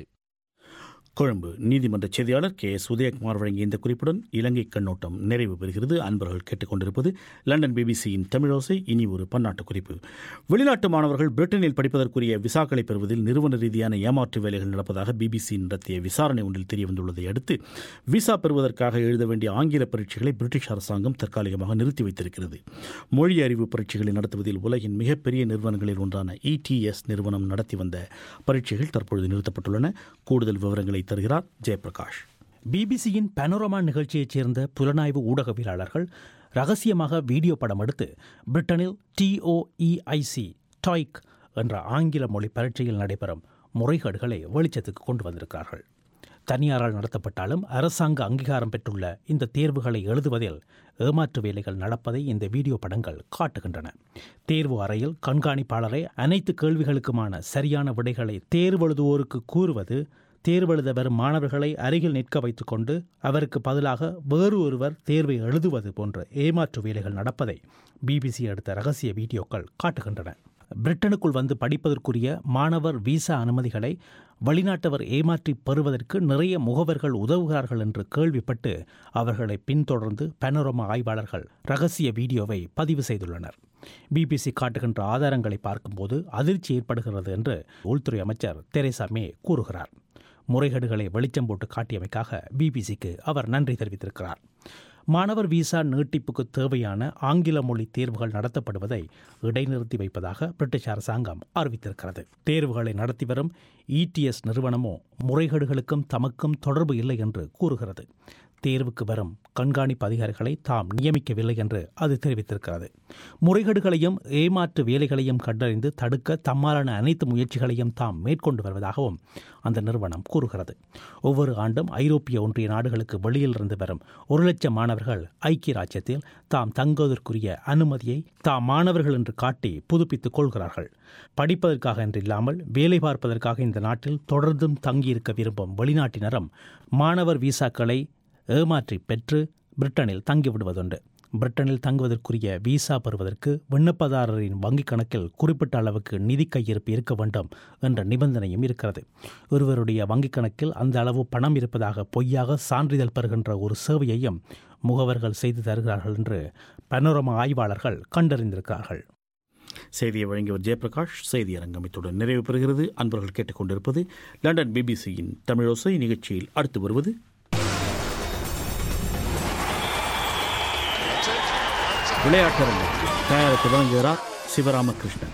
கொழும்பு நீதிமன்ற செய்தியாளர் KS உதயகுமார் வழங்கிய இந்த குறிப்புடன் இலங்கை கண்ணோட்டம் நிறைவு பெறுகிறது. அன்பர்கள் கேட்டுக்கொண்டிருப்பது லண்டன் பிபிசியின் தமிழோசை. இனி ஒரு பன்னாட்டு குறிப்பு. வெளிநாட்டு மாணவர்கள் பிரிட்டனில் படிப்பதற்குரிய விசாக்களை பெறுவதில் நிறுவன ரீதியான ஏமாற்று வேலைகள் நடப்பதாக பிபிசி நடத்திய விசாரணை ஒன்றில் தெரியவந்துள்ளதை அடுத்து விசா பெறுவதற்காக எழுத வேண்டிய ஆங்கில பரீட்சைகளை பிரிட்டிஷ் அரசாங்கம் தற்காலிகமாக நிறுத்தி வைத்திருக்கிறது. மொழி அறிவு பரீட்சைகளை நடத்துவதில் உலகின் மிகப்பெரிய நிறுவனங்களில் ஒன்றான ETS நிறுவனம் நடத்தி வந்த பரீட்சைகள் தற்பொழுது நிறுத்தப்பட்டுள்ளன. கூடுதல் விவரங்களை தருகிறார் ஜெயபிரகாஷ். பிபிசியின் பனோரமா நிகழ்ச்சியைச் சேர்ந்த புலனாய்வு ஊடகவியலாளர்கள் ரகசியமாக வீடியோ படம் எடுத்து பிரிட்டனில் TOEIC என்ற ஆங்கில மொழி பரீட்சையில் நடைபெறும் முறைகேடுகளை வெளிச்சத்துக்கு கொண்டு வந்திருக்கிறார்கள். தனியாரால் நடத்தப்பட்டாலும் அரசாங்க அங்கீகாரம் பெற்றுள்ள இந்த தேர்வுகளை எழுதுவதில் ஏமாற்று வேலைகள் நடப்பதை இந்த வீடியோ படங்கள் காட்டுகின்றன. தேர்வு அறையில் கண்காணிப்பாளரை அனைத்து கேள்விகளுக்குமான சரியான விடைகளை தேர்வெழுதுவோருக்கு கூறுவது, தேர்வெழுத வரும் மாணவர்களை அருகில் நிற்க வைத்துக் கொண்டு அவருக்கு பதிலாக வேறு ஒருவர் தேர்வை எழுதுவது போன்ற ஏமாற்று வேலைகள் நடப்பதை பிபிசி எடுத்த ரகசிய வீடியோக்கள் காட்டுகின்றன. பிரிட்டனுக்குள் வந்து படிப்பதற்குரிய மாணவர் விசா அனுமதிகளை வெளிநாட்டவர் ஏமாற்றி பெறுவதற்கு நிறைய முகவர்கள் உதவுகிறார்கள் என்று கேள்விப்பட்டு அவர்களை பின்தொடர்ந்து பனோரமா ஆய்வாளர்கள் ரகசிய வீடியோவை பதிவு செய்துள்ளனர். பிபிசி காட்டுகின்ற ஆதாரங்களை பார்க்கும்போது அதிர்ச்சி ஏற்படுகிறது என்று உள்துறை அமைச்சர் தெரேசா மே கூறுகிறார். முறைகேடுகளை வெளிச்சம் போட்டு காட்டியமைக்காக பிபிசிக்கு அவர் நன்றி தெரிவித்திருக்கிறார். மாணவர் விசா நீட்டிப்புக்கு தேவையான ஆங்கில மொழி தேர்வுகள் நடத்தப்படுவதை இடைநிறுத்தி வைப்பதாக பிரிட்டிஷ் அரசாங்கம் அறிவித்திருக்கிறது. தேர்வுகளை நடத்தி வரும் ETS நிறுவனமோ முறைகேடுகளுக்கும் தமக்கும் தொடர்பு இல்லை என்று கூறுகிறது. தேர்வுக்கு வரும் கண்காணிப்பு அதிகாரிகளை தாம் நியமிக்கவில்லை என்று அது தெரிவித்திருக்கிறது. முறைகேடுகளையும் ஏமாற்று வேலைகளையும் கண்டறிந்து தடுக்க தம்மாலான அனைத்து முயற்சிகளையும் தாம் மேற்கொண்டு வருவதாகவும் அந்த நிறுவனம் கூறுகிறது. ஒவ்வொரு ஆண்டும் ஐரோப்பிய ஒன்றிய நாடுகளுக்கு வெளியிலிருந்து வரும் 1,00,000 மாணவர்கள் ஐக்கிய ராஜ்யத்தில் தாம் தங்குவதற்குரிய அனுமதியை தாம் மாணவர்கள் என்று காட்டி புதுப்பித்துக் கொள்கிறார்கள். படிப்பதற்காக என்றில்லாமல் வேலை பார்ப்பதற்காக இந்த நாட்டில் தொடர்ந்தும் தங்கியிருக்க விரும்பும் வெளிநாட்டினரும் மாணவர் விசாக்களை ஏமாற்றி பெற்று பிரிட்டனில் தங்கிவிடுவதுண்டு. பிரிட்டனில் தங்குவதற்குரிய விசா பெறுவதற்கு விண்ணப்பதாரரின் வங்கிக் கணக்கில் குறிப்பிட்ட அளவுக்கு நிதி கையிருப்பு இருக்க வேண்டும் என்ற நிபந்தனையும் இருக்கிறது. ஒருவருடைய வங்கிக் கணக்கில் அந்த அளவு பணம் இருப்பதாக பொய்யாக சான்றிதழ் பெறுகின்ற ஒரு சேவையையும் முகவர்கள் செய்து தருகிறார்கள் என்று பனோரமா ஆய்வாளர்கள் கண்டறிந்திருக்கிறார்கள். செய்தியை வழங்கியவர் ஜெயபிரகாஷ். செய்தி அரங்கம் இத்துடன் நிறைவு பெறுகிறது. அன்பர்கள் கேட்டுக்கொண்டிருப்பது லண்டன் பிபிசியின் தமிழோசை. நிகழ்ச்சியில் அடுத்து வருவது விளையாட்டரங்கம். தயாரித்து வழங்குகிறார் சிவராமகிருஷ்ணன்.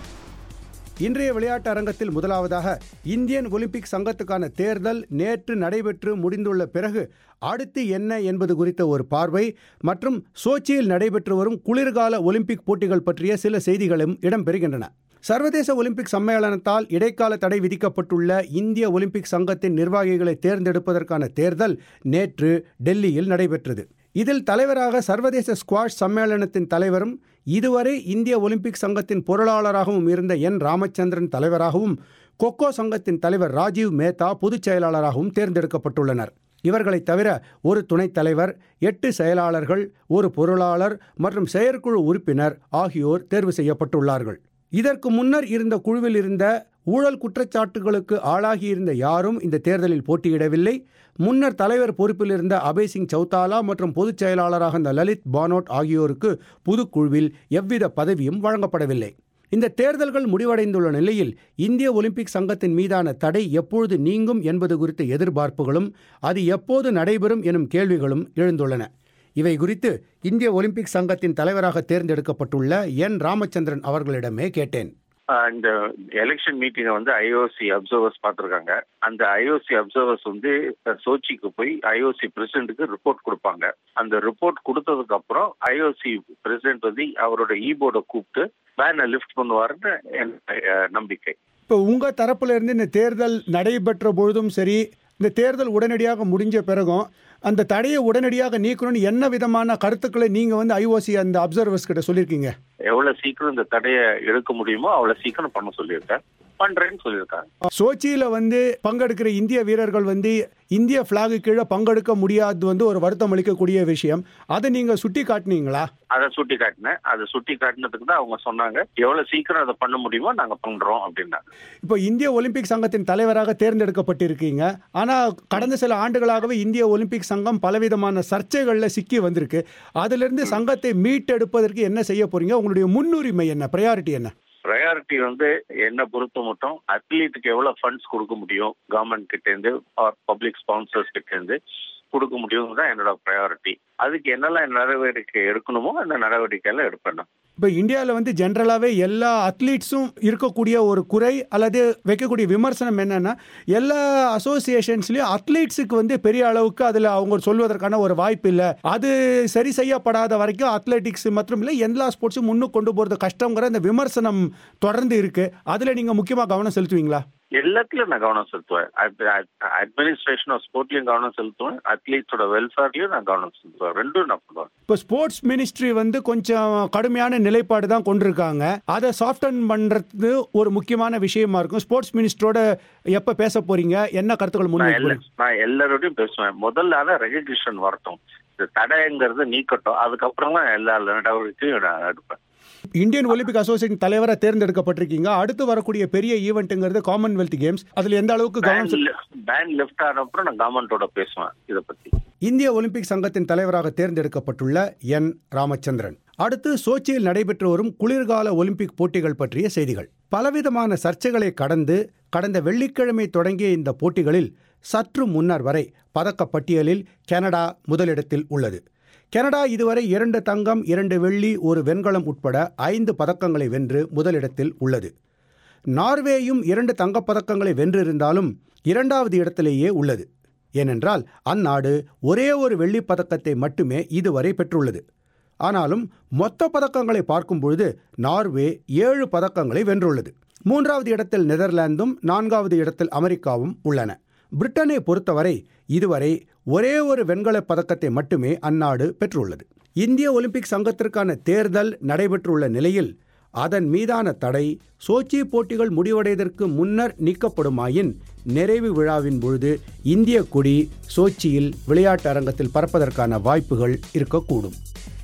இன்றைய விளையாட்டு அரங்கத்தில் முதலாவதாக இந்தியன் ஒலிம்பிக் சங்கத்துக்கான தேர்தல் நேற்று நடைபெற்று முடிந்துள்ள பிறகு அடுத்து என்ன என்பது குறித்த ஒரு பார்வை மற்றும் சோச்சியில் நடைபெற்று வரும் குளிர்கால ஒலிம்பிக் போட்டிகள் பற்றிய சில செய்திகளும் இடம்பெறுகின்றன. சர்வதேச ஒலிம்பிக் சம்மேளனத்தால் இடைக்கால தடை விதிக்கப்பட்டுள்ள இந்திய ஒலிம்பிக் சங்கத்தின் நிர்வாகிகளை தேர்ந்தெடுப்பதற்கான தேர்தல் நேற்று டெல்லியில் நடைபெற்றது. இதில் தலைவராக சர்வதேச ஸ்குவாஷ் சம்மேளனத்தின் தலைவரும் இதுவரை இந்திய ஒலிம்பிக் சங்கத்தின் பொருளாளராகவும் இருந்த என் ராமச்சந்திரன் தலைவராகவும், கொக்கோ சங்கத்தின் தலைவர் ராஜீவ் மேத்தா பொதுச் செயலாளராகவும் தேர்ந்தெடுக்கப்பட்டுள்ளனர். இவர்களைத் தவிர ஒரு துணைத் தலைவர், 8 செயலாளர்கள், ஒரு பொருளாளர் மற்றும் செயற்குழு உறுப்பினர் ஆகியோர் தேர்வு செய்யப்பட்டுள்ளார்கள். இதற்கு முன்னர் இருந்த குழுவில் இருந்த ஊழல் குற்றச்சாட்டுகளுக்கு ஆளாகியிருந்த யாரும் இந்த தேர்தலில் போட்டியிடவில்லை. முன்னர் தலைவர் பொறுப்பில் இருந்த அபய் சிங் சௌதாலா மற்றும் பொதுச் செயலாளராக இருந்த லலித் பானோட் ஆகியோருக்கு புதுக்குழுவில் எவ்வித பதவியும் வழங்கப்படவில்லை. இந்த தேர்தல்கள் முடிவடைந்துள்ள நிலையில் இந்திய ஒலிம்பிக் சங்கத்தின் மீதான தடை எப்பொழுது நீங்கும் என்பது குறித்த எதிர்பார்ப்புகளும் அது எப்போது நடைபெறும் எனும் கேள்விகளும் எழுந்துள்ளன. இவை குறித்து இந்திய ஒலிம்பிக் சங்கத்தின் தலைவராக தேர்ந்தெடுக்கப்பட்டுள்ள என் ராமச்சந்திரன் அவர்களிடமே கேட்டேன். இந்த எலெக்ஷன் மீட்டிங்கை வந்து ஐஓசி அப்சர்வர்ஸ் பார்த்துருக்காங்க. அந்த ஐஓசி அப்சர்வர்ஸ் வந்து சோச்சிக்கு போய் ஐஓசி பிரசிடென்ட்டுக்கு ரிப்போர்ட் கொடுப்பாங்க. அந்த ரிப்போர்ட் கொடுத்ததுக்கு அப்புறம் ஐஓசி பிரசிடென்ட் வந்து அவரோட போர்டை கூப்பிட்டு பேனை லிஃப்ட் பண்ணுவாருன்னு என் நம்பிக்கை. இப்போ உங்கள் தரப்புல இருந்து இந்த தேர்தல் நடைபெற்ற பொழுதும் சரி, இந்த தேர்தல் உடனடியாக முடிஞ்ச பிறகும் அந்த தடையை உடனடியாக நீக்கணும்னு என்ன விதமான கருத்துக்களை நீங்கள் வந்து ஐஓசி அந்த அப்சர்வர்ஸ் கிட்ட சொல்லியிருக்கீங்க? எவ்வளவு சீக்கிரம் இந்த தடையை எடுக்க முடியுமோ அவ்வளவு சீக்கிரம் பண்ண சொல்லியிருக்கேன், பண்றேன்னு சொல்லியிருக்காங்க. சோச்சியில வந்து பங்கெடுக்கிற இந்திய வீரர்கள் வந்து இந்திய பிளாக் கீழே பங்கெடுக்க முடியாது வந்து ஒரு வருத்தம் அளிக்கக்கூடிய விஷயம். அதை நீங்க சுட்டி காட்டினீங்களா? அதை சுட்டி காட்டினேன். அதை சுட்டி காட்டினதுக்கு தான் அவங்க சொன்னாங்க எவ்வளவு சீக்கிரம் அதை பண்ண முடியுமோ நாங்க பண்றோம் அப்படின்னா. இப்போ இந்திய ஒலிம்பிக் சங்கத்தின் தலைவராக தேர்ந்தெடுக்கப்பட்டிருக்கீங்க. ஆனா கடந்த சில ஆண்டுகளாகவே இந்திய ஒலிம்பிக் சங்கம் பலவிதமான சர்ச்சைகள்ல சிக்கி வந்திருக்கு. அதுல இருந்து சங்கத்தை மீட்டெடுப்பதற்கு என்ன செய்ய போறீங்க? உங்களுடைய முன்னுரிமை என்ன, ப்ரையாரிட்டி என்ன? ப்ரையாரிட்டி வந்து என்ன பொறுத்த மட்டும் அத்லீட்டுக்கு எவ்வளவு ஃபண்ட்ஸ் கொடுக்க முடியும் கவர்மெண்ட் கிட்ட இருந்து பப்ளிக் ஸ்பான்சர்ஸ் கிட்ட இருந்து கொடுக்க முடியும் தான் என்னோட ப்ரையாரிட்டி. அதுக்கு என்னெல்லாம் நடவடிக்கை எடுக்கணுமோ அந்த நடவடிக்கையெல்லாம் எடுப்பேன். இப்போ இந்தியாவில் வந்து ஜென்ரலாகவே எல்லா அத்லீட்ஸும் இருக்கக்கூடிய ஒரு குறை அல்லது வைக்கக்கூடிய விமர்சனம் என்னன்னா, எல்லா அசோசியேஷன்ஸ்லையும் அத்லீட்ஸுக்கு வந்து பெரிய அளவுக்கு அதில் அவங்க சொல்வதற்கான ஒரு வாய்ப்பு இல்லை. அது சரி செய்யப்படாத வரைக்கும் அத்லெட்டிக்ஸ் மற்றும் இல்லை எல்லா ஸ்போர்ட்ஸும் முன்னுக்கு கொண்டு போகிறது கஷ்டங்கிற அந்த விமர்சனம் தொடர்ந்து இருக்கு. அதில் நீங்கள் முக்கியமாக கவனம் செலுத்துவீங்களா? எல்லாத்துலயும் நான் கவனம் செலுத்துவேன். அட்மினிஸ்ட்ரேஷன் ஆஃப் ஸ்போர்ட்லயும் கவனம் செலுத்துவேன், அத்லீட்ஸோட வெல்ஃபேர்லயும் நான் கவனம் செலுத்துவேன். ரெண்டும் நான் பண்ணுவேன். இப்போ ஸ்போர்ட்ஸ் மினிஸ்ட்ரி வந்து கொஞ்சம் கடுமையான நிலைப்பாடு தான் கொண்டிருக்காங்க. அதை சாஃப்டன் பண்றது ஒரு முக்கியமான விஷயமா இருக்கும். ஸ்போர்ட்ஸ் மினிஸ்டரோட எப்ப பேச போறீங்க? என்ன கருத்துக்கள் முன்னே? நான் எல்லாரோடையும் பேசுவேன். முதல்ல ரெகக்னிஷன் வரட்டும், இந்த தடைங்கிறது நீக்கட்டும், அதுக்கப்புறம் தான் எல்லா நடவடிக்கையும் நான் எடுப்பேன். இந்தியன் ஒலிம்பிக் அசோசியேஷன் தலைவராக தேர்ந்தெடுக்கப்பட்டிருக்கீங்க. அடுத்து வரக்கூடிய பெரிய ஈவெண்ட்ங்கிறது காமன்வெல்த் கேம்ஸ். அதுல எந்த அளவுக்கு பேன் லிஃப்ட் ஆன அப்புறம் நான் கவர்மெண்டோட பேசுவேன் இதை பத்தி. இந்திய ஒலிம்பிக் சங்கத்தின் தலைவராக தேர்ந்தெடுக்கப்பட்டுள்ள என் ராமச்சந்திரன். அடுத்து சோச்சியில் நடைபெற்று வரும் குளிர்கால ஒலிம்பிக் போட்டிகள் பற்றிய செய்திகள். பலவிதமான சர்ச்சைகளை கடந்த வெள்ளிக்கிழமை தொடங்கிய இந்த போட்டிகளில் சற்று முன்னர் வரை பதக்க பட்டியலில் கனடா முதலிடத்தில் உள்ளது. கனடா இதுவரை 2 தங்கம், 2 வெள்ளி, 1 வெண்கலம் உட்பட 5 பதக்கங்களை வென்று முதலிடத்தில் உள்ளது. நார்வேயும் 2 தங்கப்பதக்கங்களை வென்றிருந்தாலும் 2வது இடத்திலேயே உள்ளது. ஏனென்றால் அந்நாடு ஒரே ஒரு வெள்ளிப் பதக்கத்தை மட்டுமே இதுவரை பெற்றுள்ளது. ஆனாலும் மொத்த பதக்கங்களை பார்க்கும் பொழுது நார்வே 7 பதக்கங்களை வென்றுள்ளது. 3வது இடத்தில் நெதர்லாந்தும் 4வது இடத்தில் அமெரிக்காவும் உள்ளன. பிரிட்டனை பொறுத்தவரை இதுவரை ஒரே ஒரு வெண்கலப் பதக்கத்தை மட்டுமே அந்நாடு பெற்றுள்ளது. இந்திய ஒலிம்பிக் சங்கத்திற்கான தேர்தல் நடைபெற்றுள்ள நிலையில் அதன் மீதான தடை சோச்சி போட்டிகள் முடிவடைவதற்கு முன்னர் நீக்கப்படுமாயின் நிறைவு விழாவின் பொழுது இந்திய கொடி சோச்சியில் விளையாட்டு அரங்கத்தில் பறப்பதற்கான வாய்ப்புகள் இருக்கக்கூடும்.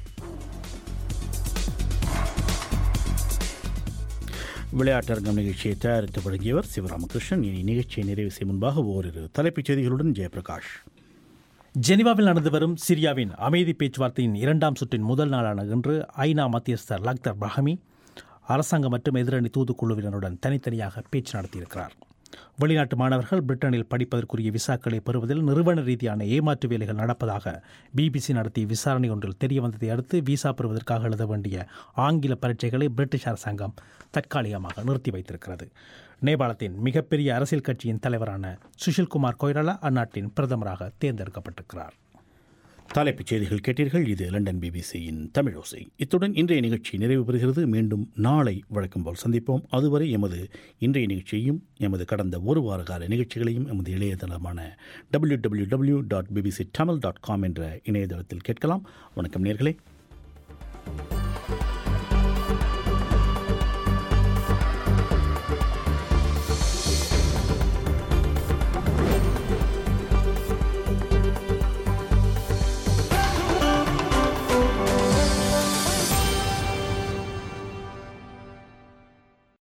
விளையாட்டரங்கம் நிகழ்ச்சியை தயாரித்து வழங்கியவர் சிவராமகிருஷ்ணன். இனி நிகழ்ச்சியை நிறைவு செய்யும் முன்பாக ஓரிரு தலைப்புச் செய்திகளுடன் ஜெயபிரகாஷ். ஜெனீவாவில் நடந்து வரும் சிரியாவின் அமைதி பேச்சுவார்த்தையின் இரண்டாம் சுற்றின் முதல் நாளான இன்று ஐநா மத்தியஸ்தர் லக்தர் பிரஹமி அரசாங்கம் மற்றும் எதிரணி தூதுக்குழுவினருடன் தனித்தனியாக பேச்சு நடத்தியிருக்கிறார். வெளிநாட்டு மாணவர்கள் பிரிட்டனில் படிப்பதற்குரிய விசாக்களை பெறுவதில் நிறுவன ரீதியான ஏமாற்று வேலைகள் நடப்பதாக பிபிசி நடத்திய விசாரணை ஒன்றில் தெரியவந்ததை அடுத்து விசா பெறுவதற்காக எழுத வேண்டிய ஆங்கில பரீட்சைகளை பிரிட்டிஷ் அரசாங்கம் தற்காலிகமாக நிறுத்தி வைத்திருக்கிறது. நேபாளத்தின் மிகப்பெரிய அரசியல் கட்சியின் தலைவரான சுஷில்குமார் கொய்ராலா அந்நாட்டின் பிரதமராக தேர்ந்தெடுக்கப்பட்டிருக்கிறார். தலைப்புச் செய்திகள் கேட்டீர்கள். இது லண்டன் பிபிசியின் தமிழோசை. இத்துடன் இன்றைய நிகழ்ச்சி நிறைவு பெறுகிறது. மீண்டும் நாளை வழக்கம் போல் சந்திப்போம். அதுவரை எமது இன்றைய நிகழ்ச்சியையும் எமது கடந்த ஒரு வார கால நிகழ்ச்சிகளையும் எமது இணையதளமான www.bbctamil.com என்ற இணையதளத்தில் கேட்கலாம். வணக்கம் நேயர்களே.